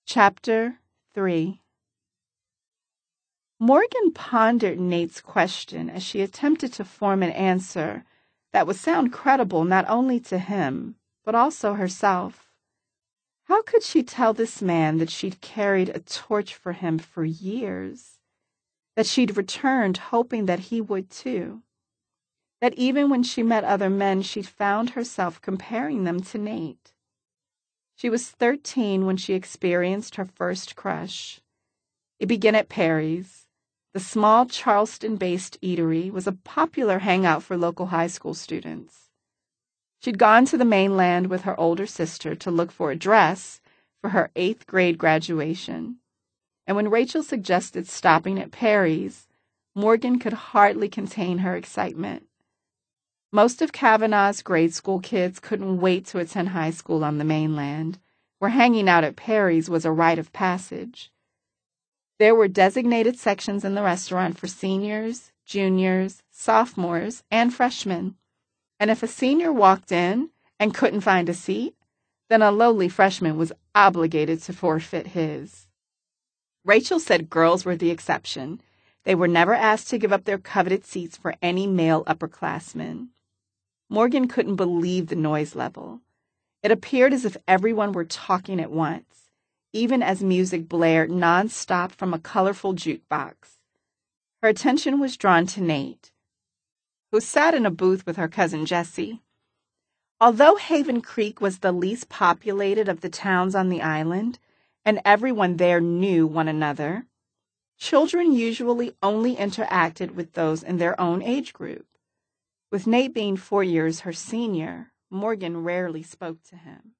Chapter 3. Morgan pondered Nate's question as she attempted to form an answer that would sound credible not only to him, but also herself. How could she tell this man that she'd carried a torch for him for years? That she'd returned hoping that he would too? That even when she met other men, she'd found herself comparing them to Nate? She was 13 when she experienced her first crush. It began at Perry's. The small Charleston-based eatery was a popular hangout for local high school students. She'd gone to the mainland with her older sister to look for a dress for her 8th grade graduation. And when Rachel suggested stopping at Perry's, Morgan could hardly contain her excitement. Most of Kavanaugh's grade school kids couldn't wait to attend high school on the mainland, where hanging out at Perry's was a rite of passage. There were designated sections in the restaurant for seniors, juniors, sophomores, and freshmen. And if a senior walked in and couldn't find a seat, then a lowly freshman was obligated to forfeit his. Rachel said girls were the exception. They were never asked to give up their coveted seats for any male upperclassmen. Morgan couldn't believe the noise level. It appeared as if everyone were talking at once, even as music blared nonstop from a colorful jukebox. Her attention was drawn to Nate, who sat in a booth with her cousin Jessie. Although Haven Creek was the least populated of the towns on the island, and everyone there knew one another, children usually only interacted with those in their own age group. With Nate being 4 years her senior, Morgan rarely spoke to him.